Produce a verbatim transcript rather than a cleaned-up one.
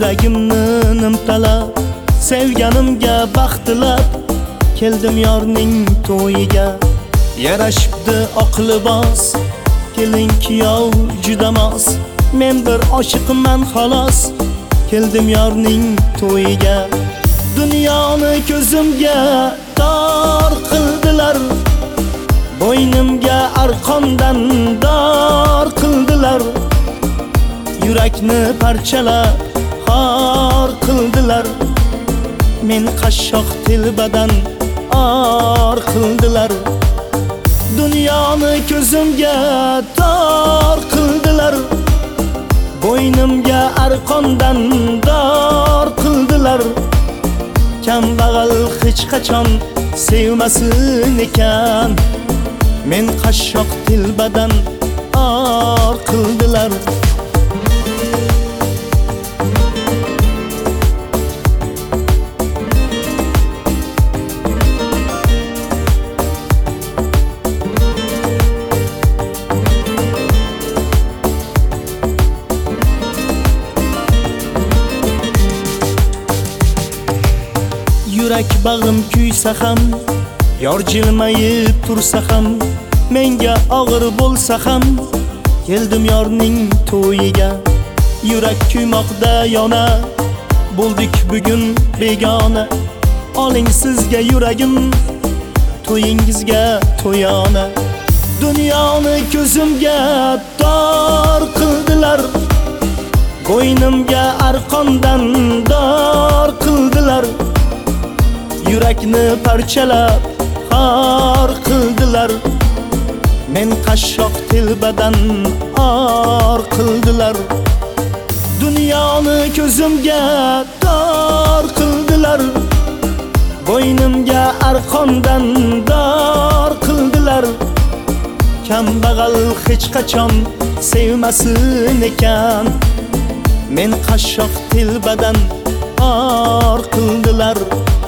yuragimni nimtalab, sevganimga baxt tilab keldim yorning to'yiga. Yarashibdi oq libos, kelin kuyov juda mos. Men bir oshiqman xolos, keldim yorning to'yiga. Dunyoni ko'zimga tor qildilar, bo'ynimga arqondan dor qildilar. Yurakni parchalab xor qildilar. Men qashshoq telbadan or qildilar. Dunyoni ko'zimga tor qildilar, bo'ynimga arqondan dor qildilar. Kambag'al hech qachon sevmasin ekan, men qashshoq telbadan or qildilar. Yurak bag'rim kuysa ham, yor jilmayib tursa ham, menga og'ir bo'lsa ham, keldim yorning to'yiga. Yurak kuymoqda yona, bo'ldik bugun begona. Oling sizga yuragim, to'yingizga to'yona. Dunyoni ko'zimga tor qildilar, bo'ynimga arqondan dor qildilar. Yurakni parchalab xor qildilar. Men qashshoq telbadan or qildilar. Dunyoni ko'zimga tor qildilar, bo'ynimga arqondan dor qildilar. Kambag'al hech qachon sevmasin ekan, men qashshoq telbadan or qildilar.